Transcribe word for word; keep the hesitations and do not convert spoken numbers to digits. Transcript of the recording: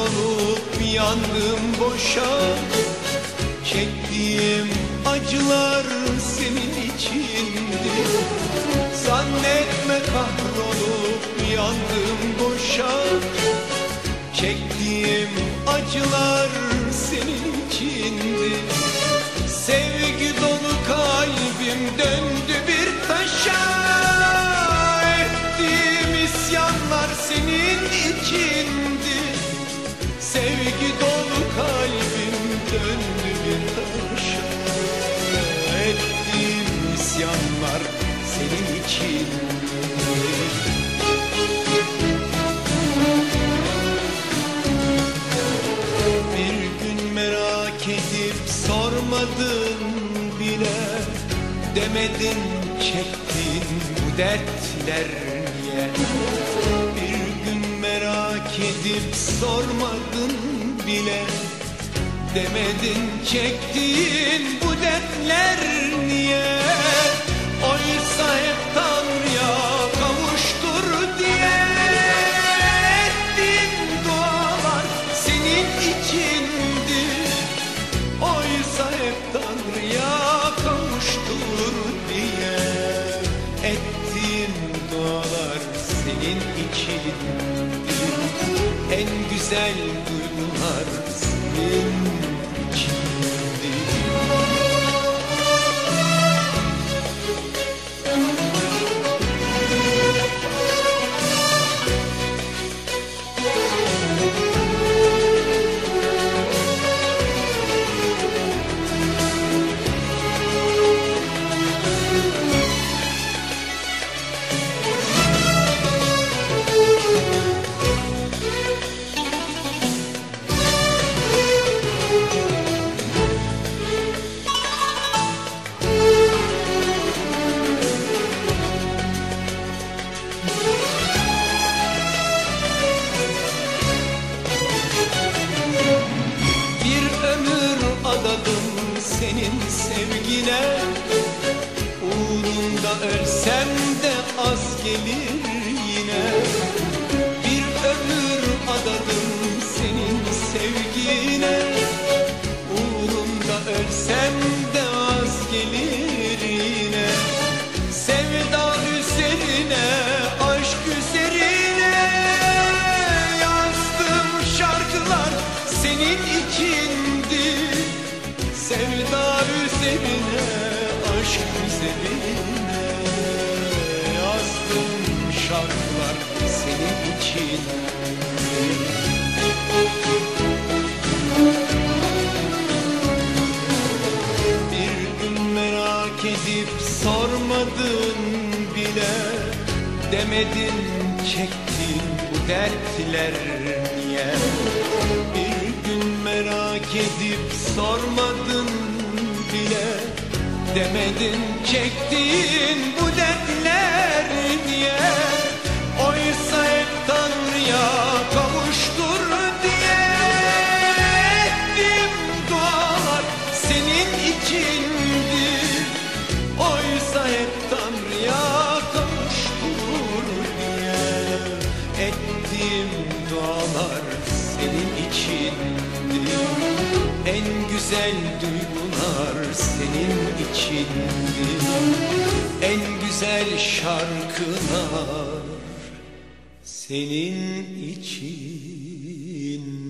kahrolup yandım boşa. Çektiğim acılar senin içindi. Zannetme kahrolup yandım boşa. Çektiğim acılar senin içindi. Sevgi dolu kalbim döndü bir taşa. Ettiğim isyanlar senin içindi. Sevgi dolu kalbim döndü bir taşa. Ettiğim isyanlar senin içindi. Bir gün merak edip sormadın bile, demedin çektin bu dertler niye? Bir gün merak edip sormadın bile, demedin çektin bu dertler niye? Oysa hep Tanrı'ya kavuştur diye ettiğin dualar senin içindi. Oysa hep Tanrı'ya kavuştur diye ettiğin dualar senin içindi. En güzel duygular senin içindi. Senin sevgine, uğrunda ölsem de az gelir yine. Bir ömür adadım senin sevgine, uğrunda ölsem de az gelir yine. Sevda üzerine, aşk üzerine yazdığım şarkılar senin içindi. Sevda üzerine, aşk üzerine yazdım şarkılar senin için. Bir gün merak edip sormadın bile, demedin çektin bu dertler niye? Bir gün merak edip sormadın bile, demedin çektin bu dertler niye? Oysa hep Tanrı'ya kavuştur diye ettim dualar senin içindi. Oysa hep Tanrı'ya kavuştur diye ettim dualar senin içindi. En güzel duygular senin içindi. En güzel şarkılar senin için.